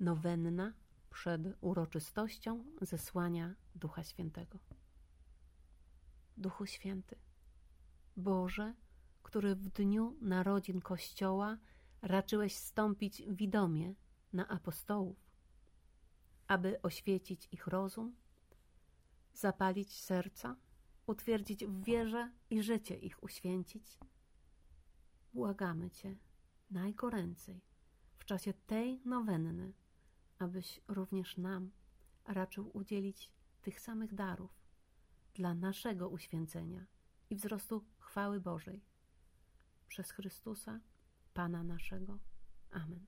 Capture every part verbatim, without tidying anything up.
Nowenna przed uroczystością zesłania Ducha Świętego. Duchu Święty, Boże, który w dniu narodzin Kościoła raczyłeś zstąpić widomie na apostołów, aby oświecić ich rozum, zapalić serca, utwierdzić w wierze i życie ich uświęcić. Błagamy Cię najgoręcej w czasie tej nowenny, abyś również nam raczył udzielić tych samych darów dla naszego uświęcenia i wzrostu chwały Bożej. Przez Chrystusa, Pana naszego. Amen.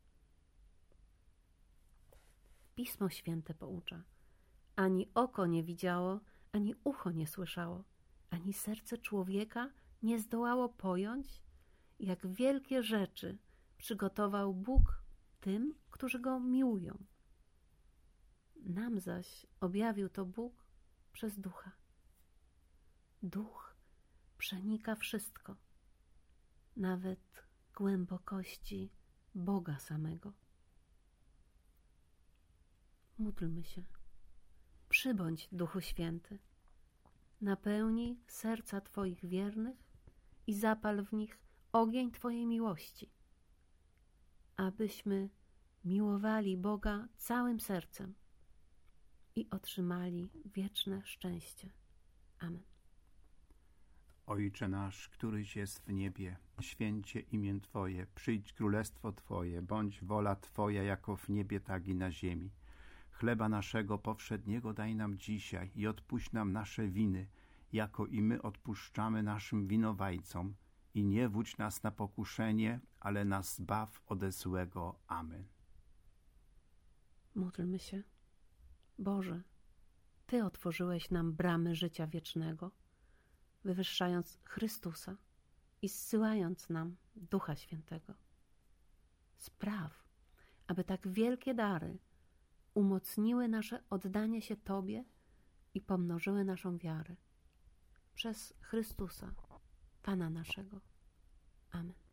Pismo Święte poucza: ani oko nie widziało, ani ucho nie słyszało, ani serce człowieka nie zdołało pojąć, jak wielkie rzeczy przygotował Bóg tym, którzy Go miłują. Nam zaś objawił to Bóg przez Ducha. Duch przenika wszystko, nawet głębokości Boga samego. Módlmy się. Przybądź, Duchu Święty, napełnij serca Twoich wiernych i zapal w nich ogień Twojej miłości, abyśmy miłowali Boga całym sercem i otrzymali wieczne szczęście. Amen. Ojcze nasz, któryś jest w niebie, święcie imię Twoje, przyjdź królestwo Twoje, bądź wola Twoja jako w niebie, tak i na ziemi. Chleba naszego powszedniego daj nam dzisiaj i odpuść nam nasze winy, jako i my odpuszczamy naszym winowajcom. I nie wódź nas na pokuszenie, ale nas zbaw ode złego. Amen. Módlmy się. Boże, Ty otworzyłeś nam bramy życia wiecznego, wywyższając Chrystusa i zsyłając nam Ducha Świętego. Spraw, aby tak wielkie dary umocniły nasze oddanie się Tobie i pomnożyły naszą wiarę. Przez Chrystusa, Pana naszego. Amen.